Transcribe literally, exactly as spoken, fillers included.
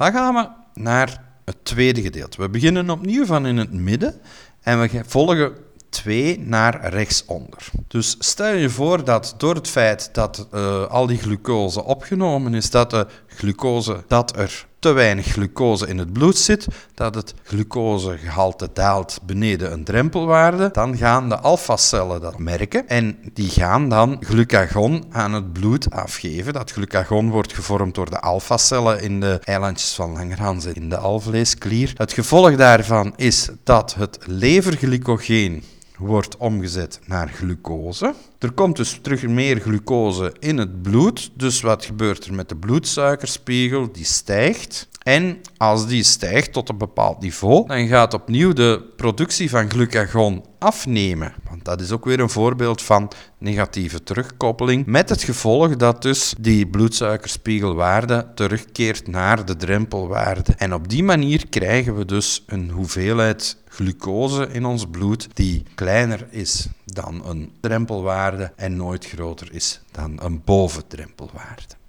Dan gaan we naar het tweede gedeelte. We beginnen opnieuw van in het midden en we volgen twee naar rechtsonder. Dus stel je voor dat door het feit dat uh, al die glucose opgenomen is, dat, de glucose, dat er te weinig glucose in het bloed zit, dat het glucosegehalte daalt beneden een drempelwaarde, dan gaan de alfacellen dat merken en die gaan dan glucagon aan het bloed afgeven. Dat glucagon wordt gevormd door de alfacellen in de eilandjes van Langerhans in de alvleesklier. Het gevolg daarvan is dat het leverglycogeen wordt omgezet naar glucose. Er komt dus terug meer glucose in het bloed. Dus wat gebeurt er met de bloedsuikerspiegel? Die stijgt. En als die stijgt tot een bepaald niveau, dan gaat opnieuw de productie van glucagon afnemen. Want dat is ook weer een voorbeeld van negatieve terugkoppeling. Met het gevolg dat dus die bloedsuikerspiegelwaarde terugkeert naar de drempelwaarde. En op die manier krijgen we dus een hoeveelheid glucose in ons bloed die kleiner is dan een drempelwaarde en nooit groter is dan een bovendrempelwaarde.